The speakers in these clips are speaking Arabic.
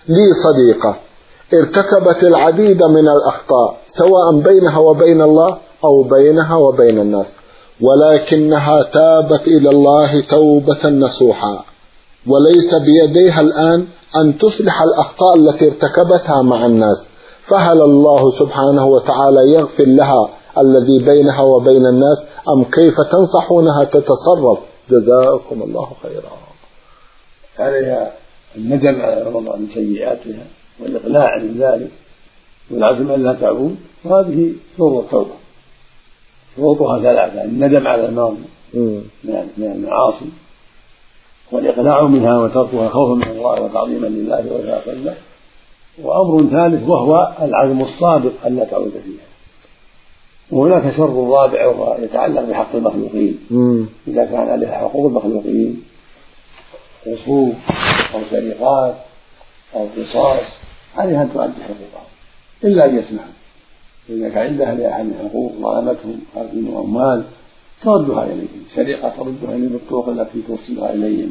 لي صديقة ارتكبت العديد من الأخطاء سواء بينها وبين الله أو بينها وبين الناس، ولكنها تابت إلى الله توبة نصوحا، وليس بيديها الآن أن تصلح الأخطاء التي ارتكبتها مع الناس، فهل الله سبحانه وتعالى يغفر لها الذي بينها وبين الناس، أم كيف تنصحونها تتصرف؟ جزاكم الله خيرا. عليها الندم على رمضان من سيئاتها والإقلاع عن ذلك والعزم أن لا تعود، وهذه شروط التوبة، شروطها ثلاثة: الندم على الماضي من المعاصي، والإقلاع منها وتركها خوفا من الله وتعظيما لله وإخلاصا له، وأمر ثالث وهو العزم الصادق أن لا تعود فيها. وهناك شر رابع وهو يتعلق بحق المخلوقين، إذا كان عليها حقوق المخلوقين رسوم أو سرقات أو قصاص عليها أن تؤدي حقوقها إلا أن يسمحوا. إذا كان عندها لأحد حقوق ظلمتهم أرض أو مال تردها إليهم، سرقة تردها إليهم بالطرق التي توصلها إليهم.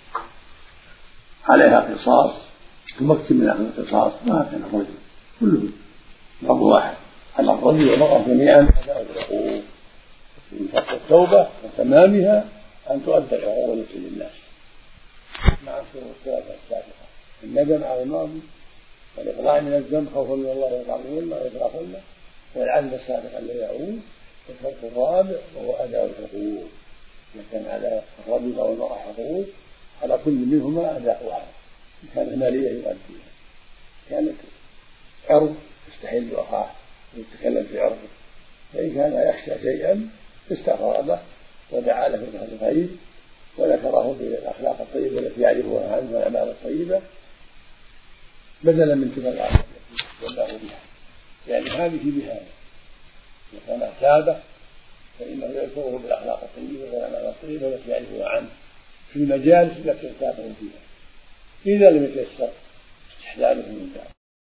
عليها قصاص تمكن من أخذ القصاص، ما كان الرجل كله أمر واحد، على الرجل والمرأة جميعا أداء الحقوق. من شرط التوبة وتمامها أن تؤدى الحقوق التي للناس مع الشروط الثلاثة السابقة: الندم على الماضي، والإقلاع من الذنب خوفا من الله وتعظيما وإخلاصا له، والعزم الصادق أن لا يعود. والشرط الرابع وهو أداء الحقوق، إذا كان على الرجل أو المرأة حقوق على كل منهما أداؤها، إن كانت مالية يؤديها، كانت عرض يستحل أخاه ويتكلم في عرضه، فإن كان يخشى شيئا استغفر له ودعا له بهذا الخير وذكره بالأخلاق الطيبة التي يعرفها عنه والأعمال الطيبة بدلا من تلك الأعمال التي يبلغ بها، يعني هذه بهذا. وكان تابه فإنه يذكره بالأخلاق الطيبة والأعمال الطيبة التي يعرفها عنه في المجالس التي ارتابه فيها، إذا لم يتيسر استحلاله من ذلك.